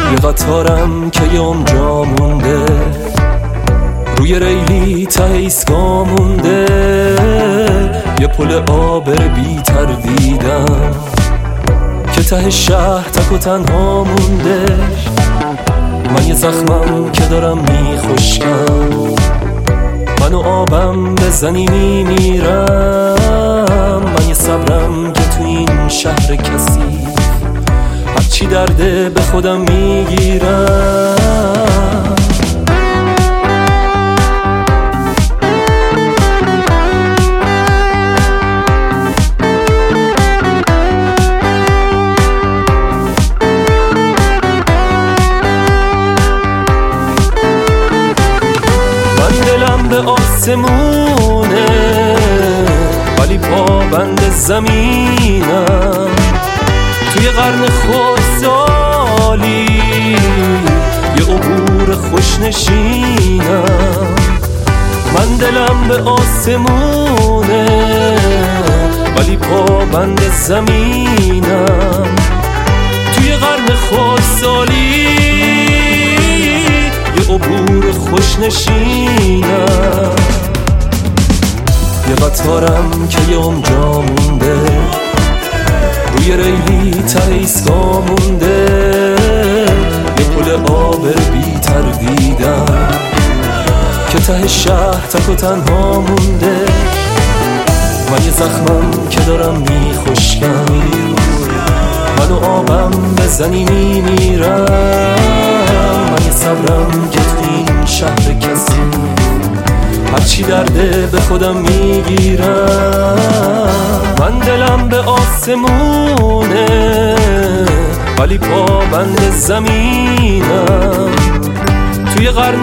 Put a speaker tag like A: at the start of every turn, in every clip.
A: یه قطارم که یه عمر مونده، روی ریلی ته ایستگاه مونده، یه پل عابر بی تردیدم که ته شهر تک و تنها مونده. من یه زخمم که دارم میخشکم، منو آبم بزنی میمیرم. من یه صبرم که تو این شهر کسی هرچی درده به خودم میگیرم. به آسمونه ولی پابند زمینم، توی قرن خودسالی یه عبور خوشنشینم. من دلم به آسمونه ولی پابند زمینم، توی قرن خودسالی یه عبور خوشنشینم. یه قطارم که یه عمر مونده، روی ریلی ته ایستگاه مونده، یه پل عابر بی تردیدم که ته شهر تک و تنها مونده. من یه زخمم که دارم میخشکم، منو آبم بزنی میمیرم. من یه صبرم که تو این شهر کسی هرچی درده به خودم میگیرم. من دلم به آسمونه ولی پابند زمینم، توی قرن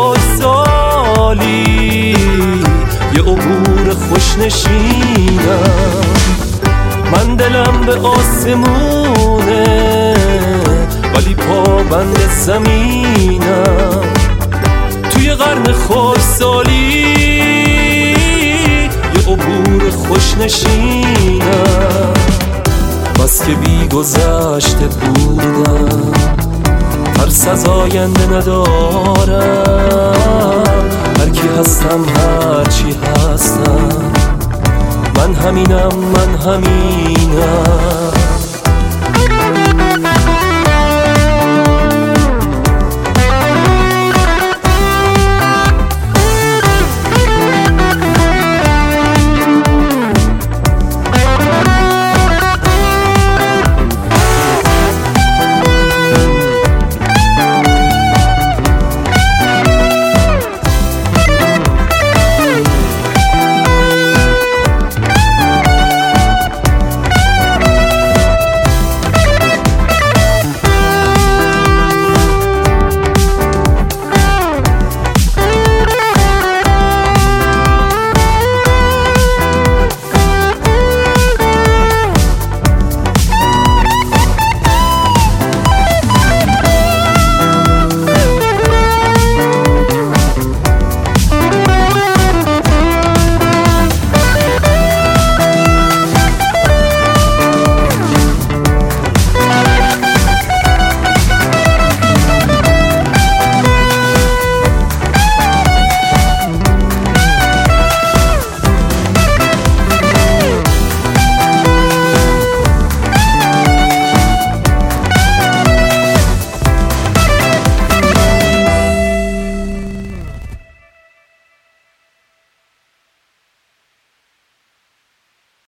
A: خودسالی یه عبور خوشنشینم. من دلم به آسمونه ولی پابند زمینم، توی قرن خودسالی یه عبور خوشنشینم. بس که بی گذشته بودم، ترس از آینده ندارم. هر کی هستم هر چی هستم، من همینم من همینم.